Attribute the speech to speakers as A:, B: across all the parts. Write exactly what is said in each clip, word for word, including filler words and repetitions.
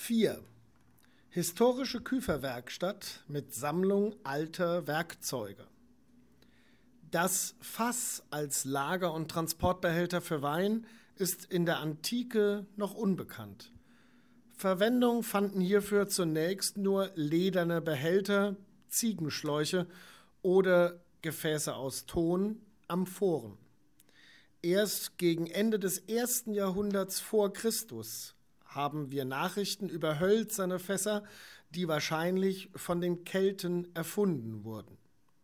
A: vier. Historische Küferwerkstatt mit Sammlung alter Werkzeuge. Das Fass als Lager- und Transportbehälter für Wein ist in der Antike noch unbekannt. Verwendung fanden hierfür zunächst nur lederne Behälter, Ziegenschläuche oder Gefäße aus Ton, Amphoren. Erst gegen Ende des ersten Jahrhunderts vor Christus haben wir Nachrichten über hölzerne Fässer, die wahrscheinlich von den Kelten erfunden wurden.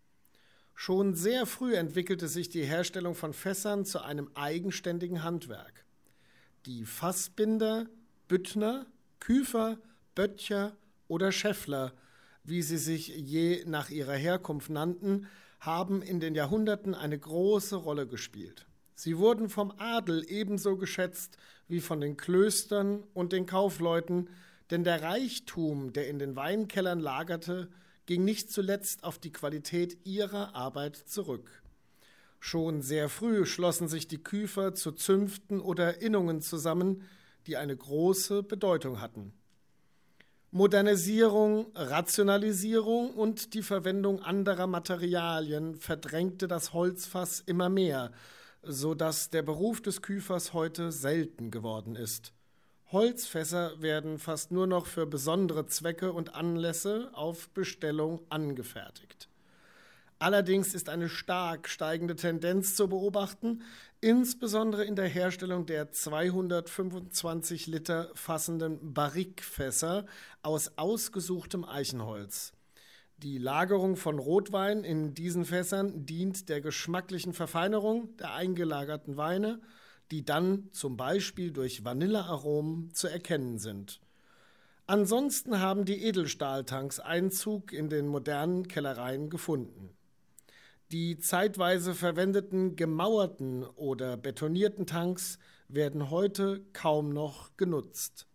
A: Schon sehr früh entwickelte sich die Herstellung von Fässern zu einem eigenständigen Handwerk. Die Fassbinder, Büttner, Küfer, Böttcher oder Schäffler, wie sie sich je nach ihrer Herkunft nannten, haben in den Jahrhunderten eine große Rolle gespielt. Sie wurden vom Adel ebenso geschätzt wie von den Klöstern und den Kaufleuten, denn der Reichtum, der in den Weinkellern lagerte, ging nicht zuletzt auf die Qualität ihrer Arbeit zurück. Schon sehr früh schlossen sich die Küfer zu Zünften oder Innungen zusammen, die eine große Bedeutung hatten. Modernisierung, Rationalisierung und die Verwendung anderer Materialien verdrängte das Holzfass immer mehr, sodass der Beruf des Küfers heute selten geworden ist. Holzfässer werden fast nur noch für besondere Zwecke und Anlässe auf Bestellung angefertigt. Allerdings ist eine stark steigende Tendenz zu beobachten, insbesondere in der Herstellung der zweihundertfünfundzwanzig Liter fassenden Barrique-Fässer aus ausgesuchtem Eichenholz. Die Lagerung von Rotwein in diesen Fässern dient der geschmacklichen Verfeinerung der eingelagerten Weine, die dann zum Beispiel durch Vanillearomen zu erkennen sind. Ansonsten haben die Edelstahltanks Einzug in den modernen Kellereien gefunden. Die zeitweise verwendeten gemauerten oder betonierten Tanks werden heute kaum noch genutzt.